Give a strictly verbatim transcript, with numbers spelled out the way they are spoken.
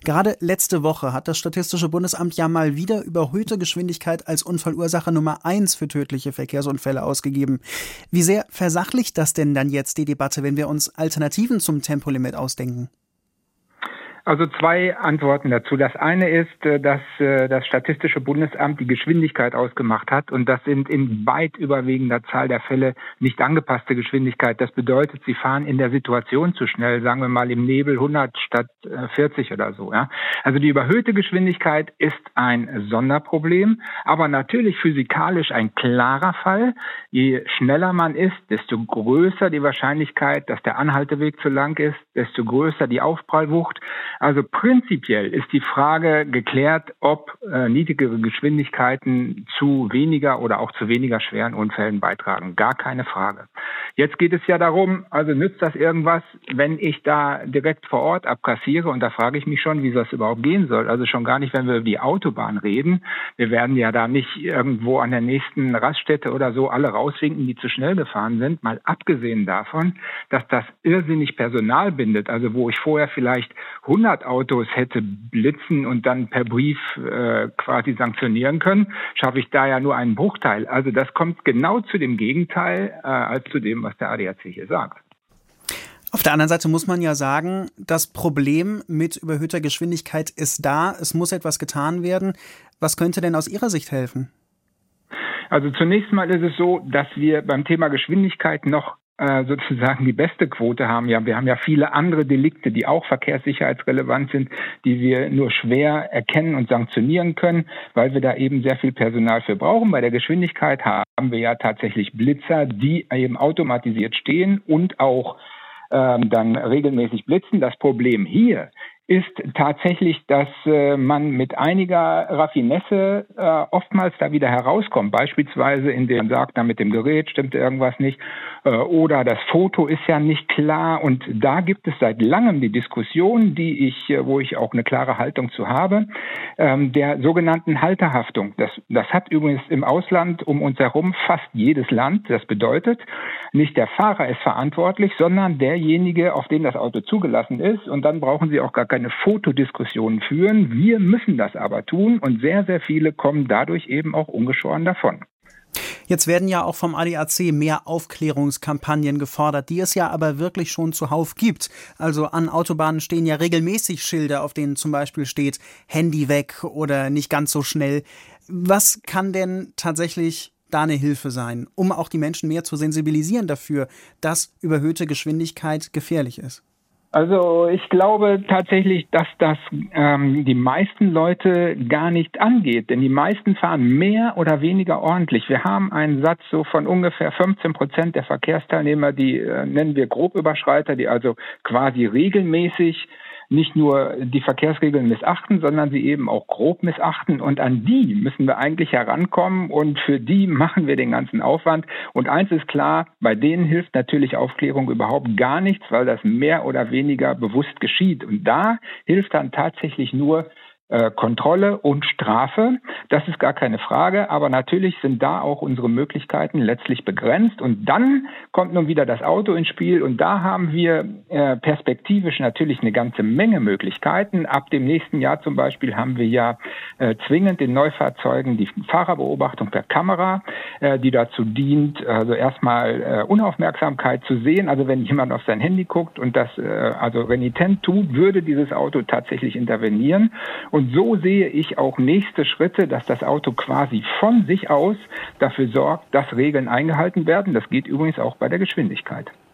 Gerade letzte Woche hat das Statistische Bundesamt ja mal wieder überhöhte Geschwindigkeit als Unfallursache Nummer eins für tödliche Verkehrsunfälle ausgegeben. Wie sehr versachlicht das denn dann jetzt die Debatte, wenn wir uns Alternativen zum Tempolimit ausdenken? Also zwei Antworten dazu. Das eine ist, dass das Statistische Bundesamt die Geschwindigkeit ausgemacht hat und das sind in weit überwiegender Zahl der Fälle nicht angepasste Geschwindigkeit. Das bedeutet, sie fahren in der Situation zu schnell, sagen wir mal im Nebel hundert statt vierzig oder so. Ja. Also die überhöhte Geschwindigkeit ist ein Sonderproblem, aber natürlich physikalisch ein klarer Fall. Je schneller man ist, desto größer die Wahrscheinlichkeit, dass der Anhalteweg zu lang ist, desto größer die Aufprallwucht. Also prinzipiell ist die Frage geklärt, ob äh, niedrigere Geschwindigkeiten zu weniger oder auch zu weniger schweren Unfällen beitragen. Gar keine Frage. Jetzt geht es ja darum, also nützt das irgendwas, wenn ich da direkt vor Ort abkassiere? Und da frage ich mich schon, wie das überhaupt gehen soll. Also schon gar nicht, wenn wir über die Autobahn reden. Wir werden ja da nicht irgendwo an der nächsten Raststätte oder so alle rauswinken, die zu schnell gefahren sind. Mal abgesehen davon, dass das irrsinnig Personal bindet. Also wo ich vorher vielleicht hundert Autos hätte blitzen und dann per Brief äh, quasi sanktionieren können, schaffe ich da ja nur einen Bruchteil. Also das kommt genau zu dem Gegenteil äh, als zu dem, was der A D A C hier sagt. Auf der anderen Seite muss man ja sagen, das Problem mit überhöhter Geschwindigkeit ist da. Es muss etwas getan werden. Was könnte denn aus Ihrer Sicht helfen? Also zunächst mal ist es so, dass wir beim Thema Geschwindigkeit noch sozusagen die beste Quote haben. Ja, wir haben ja viele andere Delikte, die auch verkehrssicherheitsrelevant sind, die wir nur schwer erkennen und sanktionieren können, weil wir da eben sehr viel Personal für brauchen. Bei der Geschwindigkeit haben wir ja tatsächlich Blitzer, die eben automatisiert stehen und auch ähm, dann regelmäßig blitzen. Das Problem hier ist tatsächlich, dass äh, man mit einiger Raffinesse äh, oftmals da wieder herauskommt. Beispielsweise, indem man sagt, da mit dem Gerät stimmt irgendwas nicht äh, oder das Foto ist ja nicht klar. Und da gibt es seit langem die Diskussion, die ich, äh, wo ich auch eine klare Haltung zu habe, ähm, der sogenannten Halterhaftung. Das, das hat übrigens im Ausland um uns herum fast jedes Land. Das bedeutet, nicht der Fahrer ist verantwortlich, sondern derjenige, auf den das Auto zugelassen ist. Und dann brauchen Sie auch gar keine Fotodiskussionen führen. Wir müssen das aber tun und sehr, sehr viele kommen dadurch eben auch ungeschoren davon. Jetzt werden ja auch vom A D A C mehr Aufklärungskampagnen gefordert, die es ja aber wirklich schon zuhauf gibt. Also an Autobahnen stehen ja regelmäßig Schilder, auf denen zum Beispiel steht Handy weg oder nicht ganz so schnell. Was kann denn tatsächlich da eine Hilfe sein, um auch die Menschen mehr zu sensibilisieren dafür, dass überhöhte Geschwindigkeit gefährlich ist? Also ich glaube tatsächlich, dass das ähm, die meisten Leute gar nicht angeht, denn die meisten fahren mehr oder weniger ordentlich. Wir haben einen Satz so von ungefähr fünfzehn Prozent der Verkehrsteilnehmer, die äh, nennen wir Grobüberschreiter, die also quasi regelmäßig nicht nur die Verkehrsregeln missachten, sondern sie eben auch grob missachten. Und an die müssen wir eigentlich herankommen und für die machen wir den ganzen Aufwand. Und eins ist klar, bei denen hilft natürlich Aufklärung überhaupt gar nichts, weil das mehr oder weniger bewusst geschieht. Und da hilft dann tatsächlich nur äh, Kontrolle und Strafe. Das ist gar keine Frage, aber natürlich sind da auch unsere Möglichkeiten letztlich begrenzt. Und dann kommt nun wieder das Auto ins Spiel und da haben wir äh, perspektivisch natürlich eine ganze Menge Möglichkeiten. Ab dem nächsten Jahr zum Beispiel haben wir ja äh, zwingend in Neufahrzeugen die Fahrerbeobachtung per Kamera, äh, die dazu dient, also erstmal äh, Unaufmerksamkeit zu sehen. Also wenn jemand auf sein Handy guckt und das äh, also renitent tut, würde dieses Auto tatsächlich intervenieren. Und so sehe ich auch nächste Schritte, dass das Auto quasi von sich aus dafür sorgt, dass Regeln eingehalten werden. Das geht übrigens auch bei der Geschwindigkeit.